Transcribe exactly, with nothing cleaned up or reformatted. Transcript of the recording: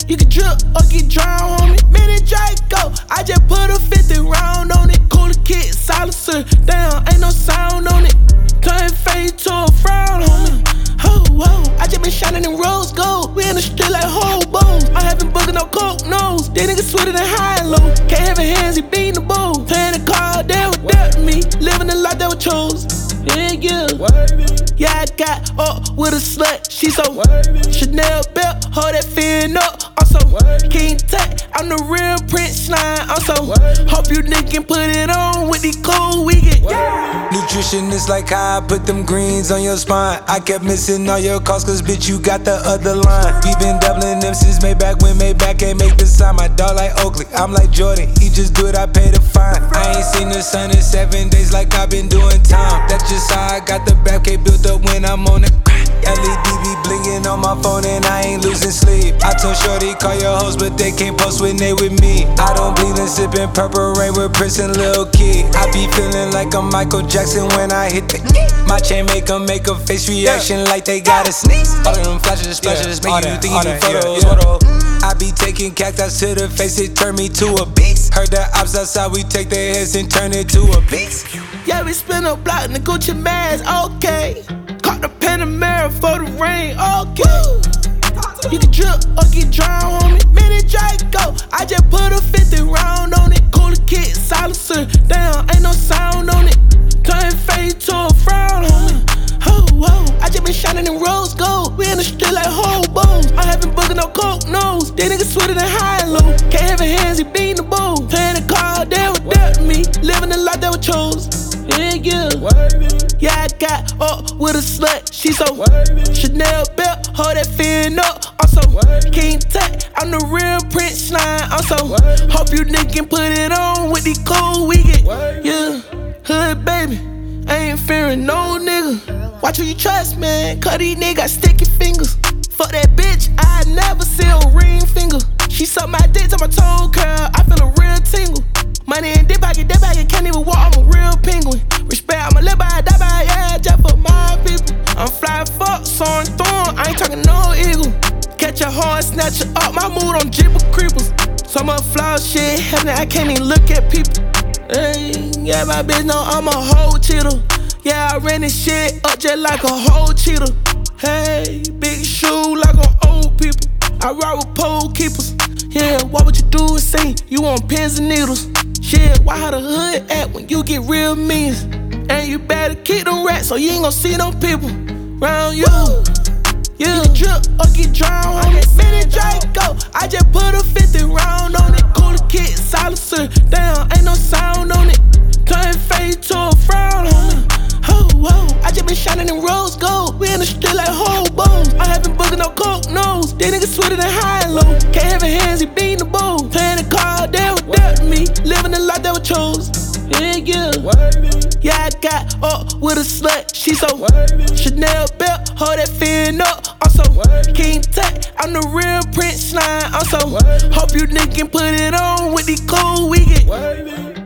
You can drip or get drowned, homie. Mini Draco, I just put a fifty round on it. Cooler kid, silencer, damn, ain't no sound on it. Turn fade to a frown, homie. Oh, whoa, I just been shining in rose gold. We in the street like hobos. I haven't booked no coke nose. These niggas sweeter than high and low. Can't have a hands, he beating the bowl. Playing the card, they were dealt to me. Living the life that was chose. Yeah, yeah. Yeah, I got up with a slut, she so Chanel belt, hold that fin up. I'm so King Tut, I'm the real Prince Slime. I'm so hope you niggas can put it on with the cold we get. Nutrition is like how I put them greens on your spine. I kept missing all your calls cause bitch you got the other line. We been doubling them since Maybach when Maybach can't make the sign. My dog like Oakley, I'm like Jordan, he just do it, I pay the fine. I ain't seen the sun in seven days like I been doing time. That's just how I got the back K built up when I'm on the grind. L E D be blinking on my phone and I ain't losing sleep. I told Shorty call your hoes but they can't post when they with me. I don't bleed and sippin' Purple Rain with Prince and Lil Kid. I be feeling like I'm Michael Jackson when I hit the my chain make 'em make a face reaction like they gotta sneeze. All of them flashes, splashes, yeah, make you think you need photos. Yeah, yeah. I be taking cactus to the face, it turn me to a beast. Heard the ops outside, we take their heads and turn it to a beast. Yeah, we spin a block in the Gucci mask, okay. Caught the Panamera for the rain, okay. You can drip or get drowned, homie. Mini Draco, I just put a fifty round on it. Cooler kid, silencer, damn, ain't no sound on it. Turn fade to a frown, homie. Oh, whoa, I just been shining in rose gold. We in the street like hobos. I haven't booked no coke nose. These niggas sweeter than high and low. Can't have a hands, he beating the bowl. Playing the card, they were dealt to me. Living the life that was chose. Yeah, yeah. Yeah, I got up with a slut, she so Chanel belt, hold that fin up. I'm so King Tut, I'm the real Prince Slime. I'm so hope you niggas can put it on with the cold we get. Yeah, hood baby, I ain't fearing no nigga. Watch who you trust, man, cause these niggas got sticky fingers. Fuck that bitch, I never see a ring finger. She suck my dick to my toe curl, I feel a real tingle. Money in dip pocket, that pocket, can't even walk, I'm a real penguin. Respect, I'ma live by, die by, yeah, just for my people. I'm fly fuck, soaring thorn, I ain't talking no eagle. Catch a horn, snatch it up, my mood on Jeep creepers. So much flaw shit, happening, I can't even look at people. Hey, yeah, my bitch know I'm a whole cheater. Yeah, I ran this shit up just like a whole cheater. Hey, big shoe like on old people. I ride with pole keepers. Yeah, what would you do is say you want pins and needles? Shit, why how the hood act when you get real mean? And you better keep them rats so you ain't gon' see no people round you. Yeah, you can drip or get drowned on it. Mini Draco, I just put a fifty round on it. Cooler kid, silencer, damn, ain't no sound on it. Turn fade to a frown, homie. Oh, whoa, I just been shining in rose gold. We in the street like hobos. I haven't booked no coke nose. These niggas sweeter than high and low. Can't have a hands, he beating the bowl. Playing the card, they were dealt to me. Living the life that was chose. Yeah, yeah. Yeah, I got up with a slut, she so Chanel belt, hold that fin up. I'm so King Tut, I'm the real Prince Slime. I'm so hope you niggas can put it on with the cold we get.